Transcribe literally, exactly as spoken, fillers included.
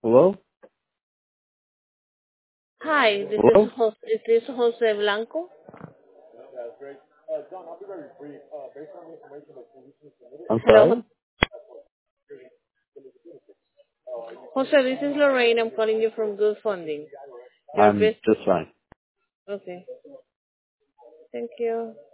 Hello? Hi, this is Hello? Jose, is this Jose Blanco? I'm Hello, sorry? Jose. This is Lorraine. I'm calling you from Good Funding. Your I'm business. just fine. Okay. Thank you.